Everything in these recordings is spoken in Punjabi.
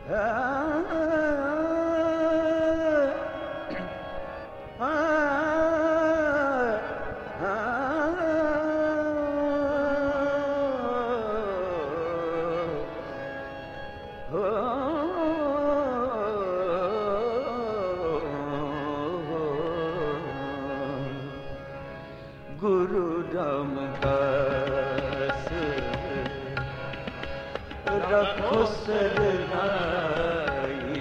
गुरु रामदास रखो सरनाई,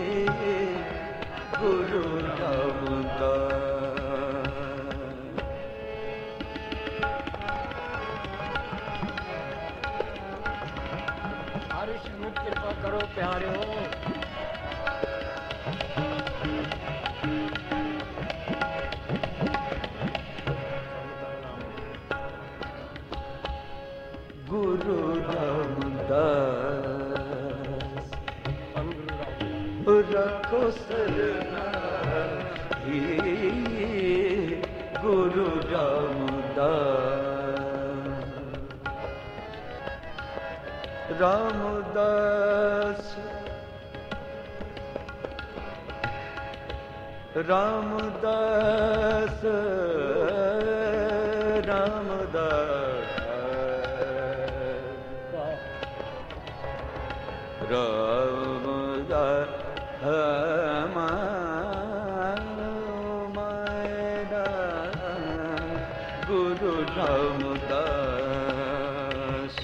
गुरु रामदास। हरिश मुझ कृपा करो प्यारे हो। गुरु रामदास रखो सरनाई, गुरु रामदास। रामदास रामदास रामदास रामदास गुरु रामदास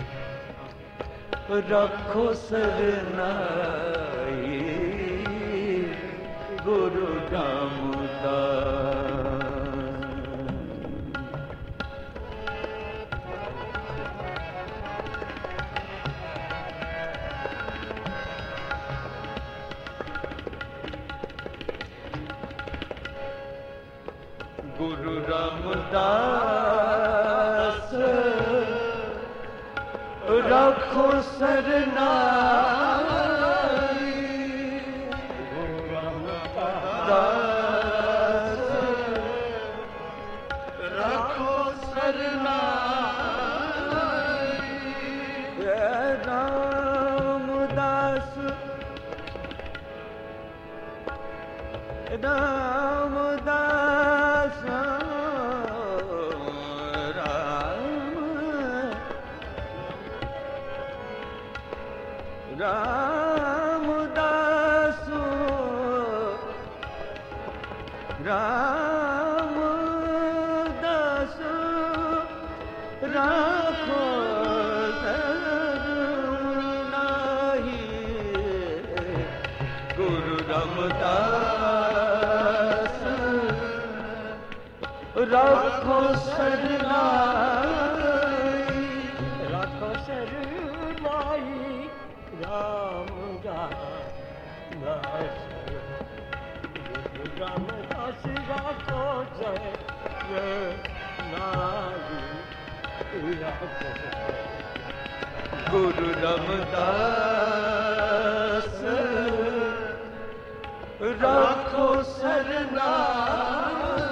रखो सरनाई, गुरु रामदास। गुरु रामदास रखो सरनाई, गुरु रामदास रखो सरनाई। रामदास रामदास रामदास रामदास राखो सरनाई, गुरु रामदास रखो सरनाई, रखो सरनाई रामदास। गुरु रामदास रखो सरनाई, गुरु रामदास रखो सरनाई।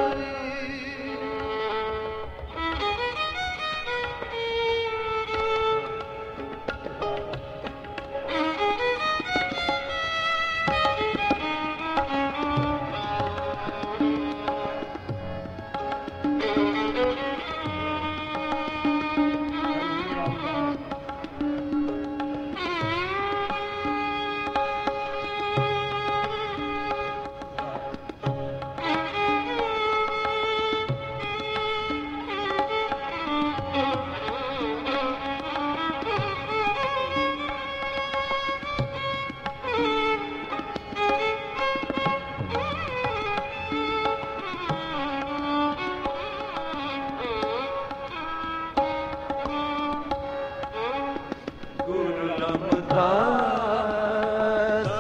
रामदास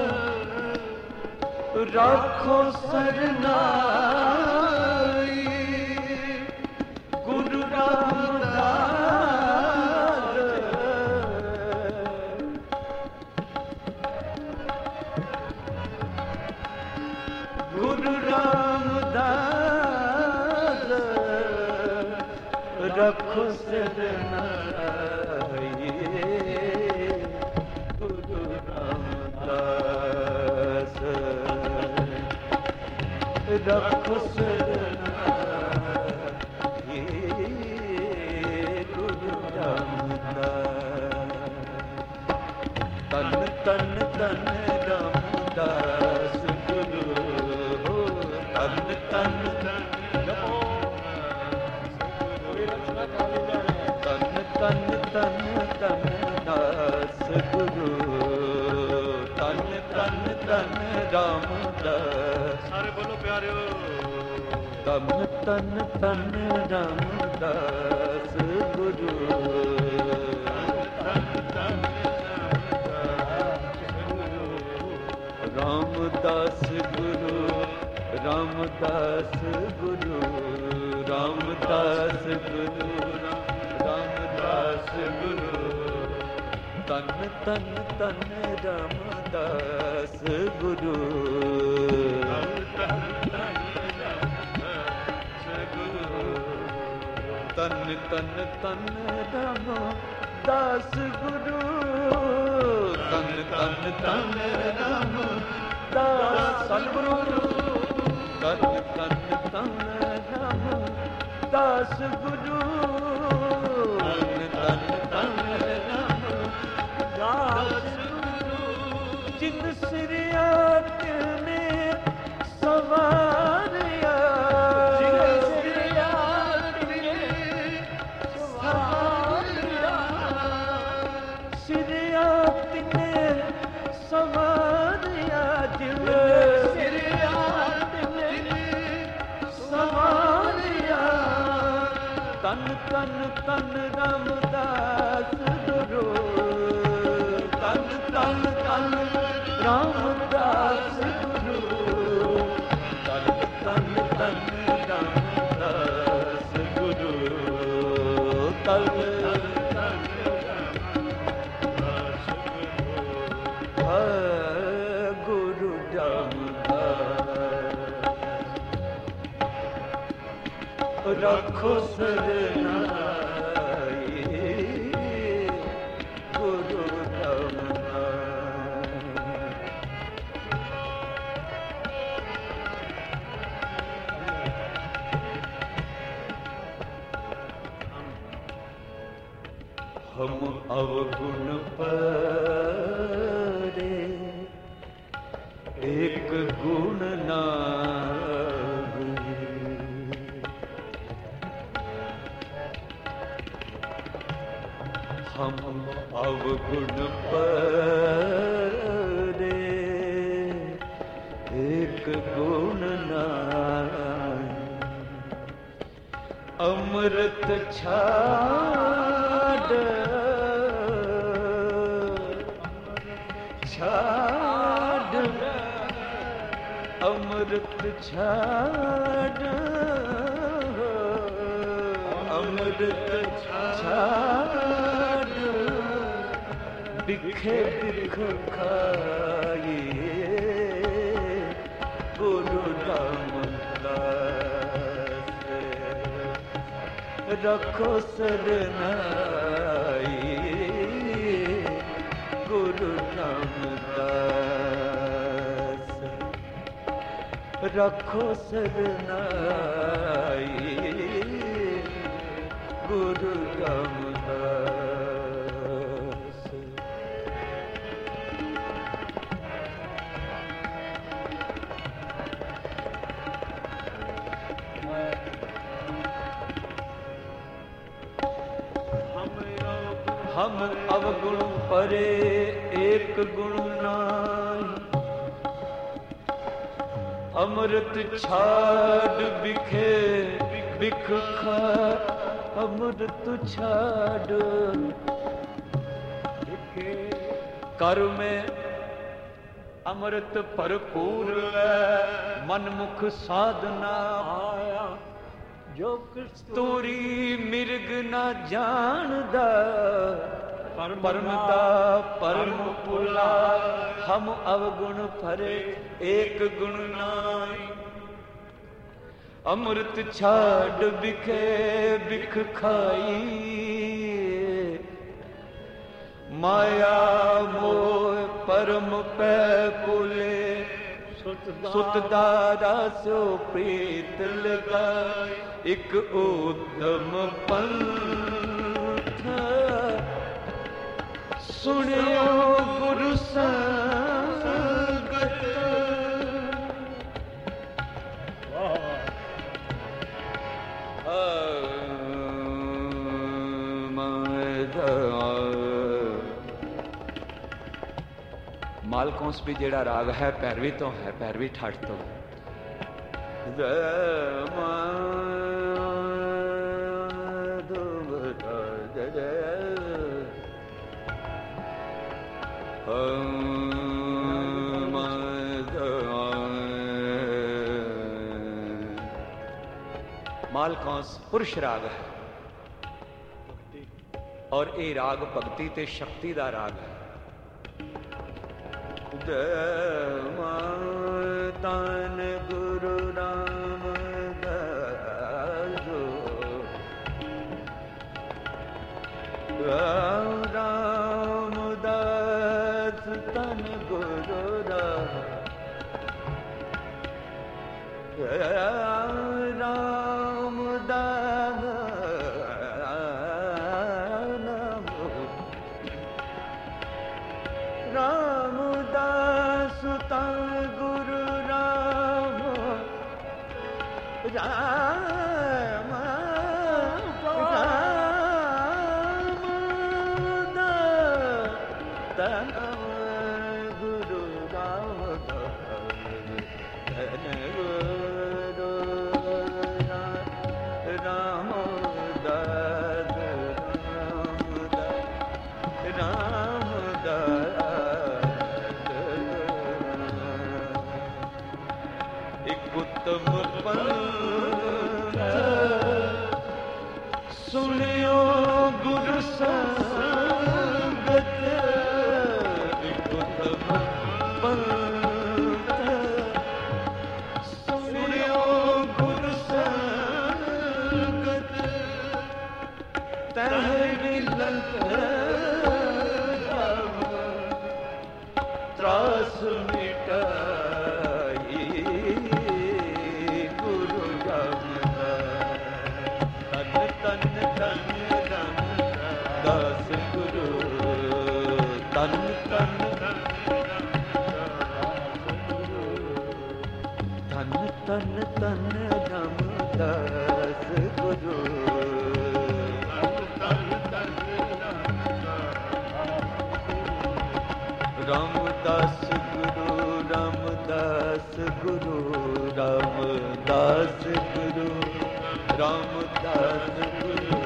रखो सरनाई, गुरु रामदास गुरु रामदास रखो सरनाई, गुरु ਰੱਖੋ ਸਰਨਾਈ ਗੁਰੂ ਰਾਮਦਾਸ। ਤਨ ਤਨ ਤਨ ਰਾਮਦਾਸ ਗੁਰੂ, ਤਨ ਤਨ ਜਪੋ ਕੋਈ ਰਚਨਾ ਕਾਲੀ ਜਾਣੇ। ਤਨ ਤਨ ਤਨ ਤਨ ਦਾਸ ਗੁਰੂ, ਤਨ ਤਨ ਤਨ ਰਾਮਦਾਸ। ਸਾਰੇ ਬੋਲੋ ਪਿਆਰਿਓ। ਤਨ ਤਨ ਤਨ ਰਾਮਦਾਸ ਗੁਰੂ, ਰਾਮਦਾਸ ਗੁਰੂ, ਰਾਮਦਾਸ ਗੁਰੂ, ਰਾਮਦਾਸ ਗੁਰੂ, ਰਾਮਦਾਸ ਗੁਰੂ। ਤਨ ਤਨ ਤਨ ਰਾਮਦਾਸ ਗੁਰੂ, ਤਨ ਤਨ ਤਨ ਰਾਮਦਾਸ ਗੁਰੂ, ਤਨ ਤਨ ਤਨ ਰਾਮਦਾਸ ਸਤਿਗੁਰੂ, ਤਨ ਤਨ ਤਨ ਰਾਮਦਾਸ ਗੁਰੂ, ਤਨ ਤਨ ਰਾਮਦਾਸ ਗੁਰੂ। ਜਿਨ ਸਿਰਿਆ ਤਿਨੇ ਸਵਾਰਿਆ, ਜਿਨ ਸਿਰਿਆ ਤਿਨੇ ਸਵਾਰਿਆ, ਸਿਰਿਆ ਤਿਨੇ ਸਵਾਰਿਆ, ਜਿਨ ਸਿਰਿਆ ਤਿਨੇ ਸਵਾਰਿਆ। ਤਨ ਤਨ ਤਨ ਰਾਮਦਾਸ ਗੁਰੂ, ਤਨ ਤਨ ਤਨ ਰਾਮਦਾਸ ਗੁਰੂ, ਤਨ ਤਨ ਤਨ ਰਾਮਦਾਸ ਗੁਰੂ, ਤਨ ਤਨ ਗੁਰੂ ਰਾਮਦਾਸ। ਰੱਖੋ ਸਰਨਾਈ ਗੁਰੂ ਰਾਮਦਾਸ। ਹਮ ਅਵਗੁਣ ਪਰੇ ਏਕ ਗੁਣ ਨਾਹੀ। ਹਮ ਅਵਗੁਣ ਪਰੇ ਏਕ ਗੁਣ ਨਾਹੀ। ਅੰਮ੍ਰਿਤ ਛਾੜ ਛਾੜ, ਅੰਮ੍ਰਿਤ ਛਾੜ, ਅੰਮ੍ਰਿਤ ਛਾੜ, ਬਿਖੇ ਬਿਖ ਖਾਈਏ ਗੁਰੂ ਰਾਮਦਾਸ। ਰੱਖੋ ਸਰਨਾਈ ਗੁਰੂ ਰਾਮਦਾਸ। ਰੱਖੋ ਸਰਨਾਈ ਗੁਰੂ ਰਾਮਦਾਸ। हम अवगुण परे एक गुण नाई। अमृत छाड़ बिखे बिख खा, अमृत छाड़ बिखे कर में अमृत भरपूर मन मुख साधना आया। जो कस्तूरी मिर्ग न जानदा परम दा परम पुला। हम अवगुण भरे एक गुण नाई। अमृत छाड़ बिखे बिख खाई। माया मोह परम पै पुले। सुत दारा सो प्रीत लगाए एक उत्तम पंथ सुनियो गुरु संगत मालकोंस भी जेड़ा राग है पैरवी तो है, पैरवी ठाठ तो है। मालकोंस पुरुष राग है और ये राग भगती ते शक्ति दा राग है। तन गुरु रामदास रामदास तन गुरु रामदास तन गुरु राम राम तन गुरु राम उत्तम पंथ सुनियो गुरु संगत उत्तम पंथ सुनियो गुरु संगत तह मिलत त्रास मिटा तन तन रामदास गुरु रामदास गुरु रामदास गुरु रामदास गुरु रामदास गुरु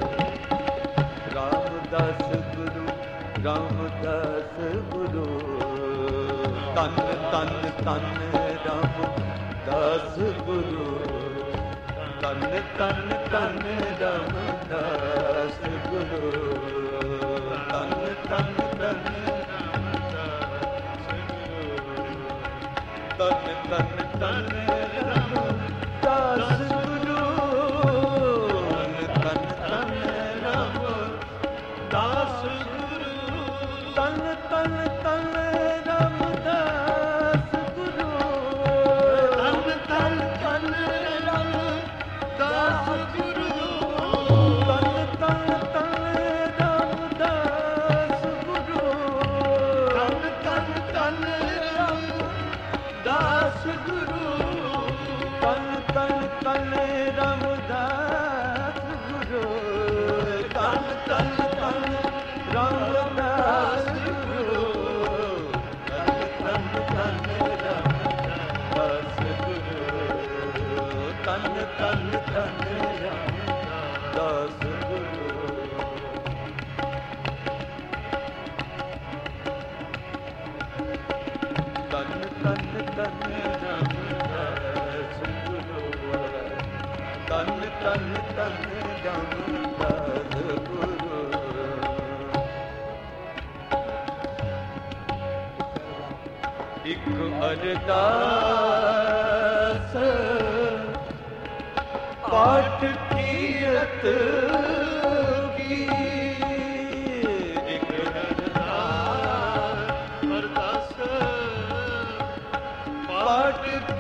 रामदास गुरु रामदास गुरु तन तन तन राम दास गुरु तन तन तन रामदास गुरु तन तन तन तन तन तन रामदास गुरु तन तन रामदास गुरु तन तन तन रामदास गुरु एक अरदास पाठ कीरत की एक अरदास पाठ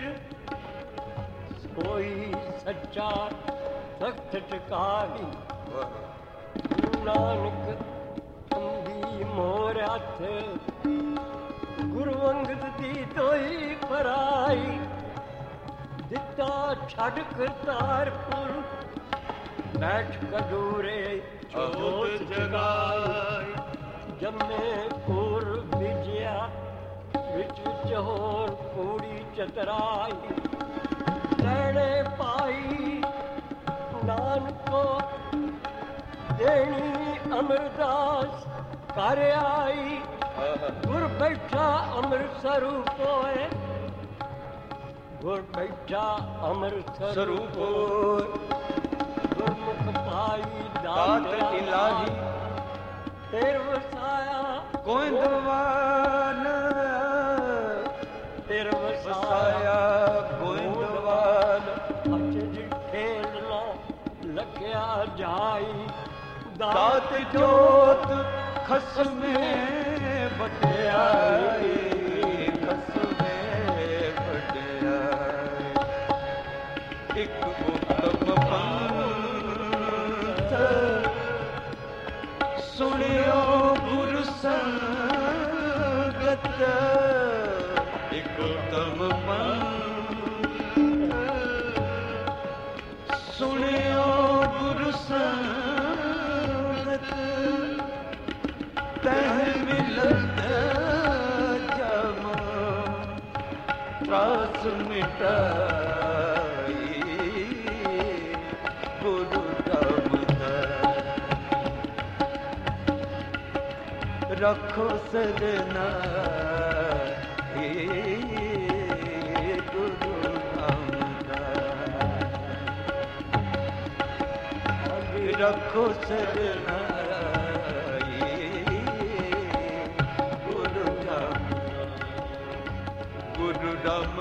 ਕੋਈ ਸੱਚਾ ਤਖਤ ਟਿਕਾਈ। ਨਾਨਕ ਅੰਦੀ ਮੋਰ ਹੱਥ ਗੁਰੂ ਅੰਗਦ ਦੀ ਦੋਈ ਫਰਾਈ। ਦਿੱਤਾ ਛੱਡ ਕਰਤਾਰਪੁਰ ਬੈਠ ਕਦੂਰੇ ਜੋਤ ਜਗਾਈ। ਜੰਮੇ ਪੁਰ ਵਿਜਿਆ ਵਿੱਚ ਵਿੱਚ ਹੋਰ ਕੂੜੀ ਚਤਰਾਈ। ਲੈਣੇ ਪਾਈ ਨਾਨਕੋ ਦੇਣੀ ਅਮਰਦਾਸ ਕਰ ਆਈ। ਗੁਰ ਬੈਠਾ ਅੰਮ੍ਰਿਤਸਰ ਹੋਏ ਗੁਰ ਬੈਠਾ ਅੰਮ੍ਰਿਤਸਰ ਸਰੂਪ ਗੁਰਮੁਖ ਪਾਈ ਦਾਤ ਇਲਾਹੀ। ਤੇਰ ਵਸਾਇਆ ਗੋਇੰਦਵਾਨ ਤੇਰ ਵਸਾਇਆ ਗੋਇੰਦਵਾਨ। ਅਚਜ ਖੇਲਣਾ ਲੱਗਿਆ ਜਾਈ। ਦਾਤ ਜੋਤ ਖਸਮੇ ਵਡਿਆਈ। ਖਸਮੇ ਵਡਿਆਈ। ਇੱਕ ਉਤਮ ਪੰਥ ਸੁਣਿਓ ਗੁਰ ਸੰਗਤ। ਇੱਕ ਉਤਮ ਪੰਥ ਸੁਣਿਓ ਗੁਰ ਸੰਗਤ। ਤਹਿ ਮਿਲਤ ਜਮ ਤਰਾਸ ਮਿਟਾਈ। ਗੁਰੂ ਰਾਮਦਾਸ ਰੱਖੋ ਸਦਨਾ। ਗੁਰੂ ਰਾਮਦਾਸ ਰੱਖੋ ਸਦਨਾ। ਗੁਰੂ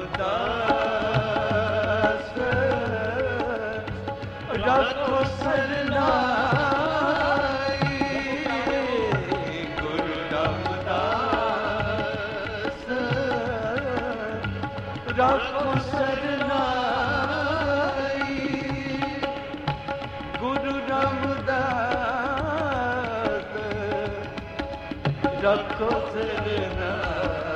ਰਾਮਦਾਸ ਰੱਖੋ ਸਰਨਾਈ। ਗੁਰੂ ਰਾਮਦਾਸ ਰੱਖੋ ਸਰਨਾਈ। ਗੁਰੂ ਰਾਮਦਾਸ ਰੱਖੋ ਸਰਨਾਈ।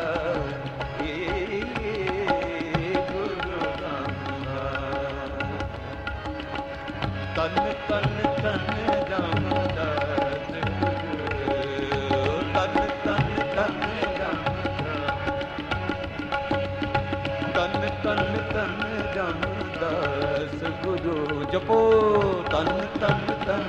ਤਨ ਤਨ ਤਨ ਰਾਮਦਾਸ ਗੁਰੂ। ਤਨ ਤਨ ਤਨ ਰਾਮਦਾਸ। ਤਨ ਤਨ ਤਨ ਰਾਮਦਾਸ ਗੁਰੂ। ਜਪੋ ਤਨ ਤਨ ਤਨ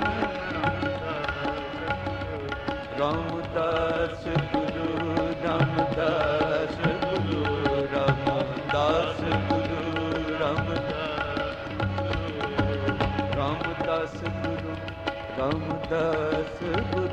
ਰਾਮਦਾਸ ਗੁਰੂ। ਰਾਮਦਾਸ ਗੁਰੂ। ਰਾਮਦਾਸ ਗੁਰੂ। ਰਾਮਦਾਸ ਗੁਰੂ। ਰਾਮਦਾਸ ਗੁਰੂ।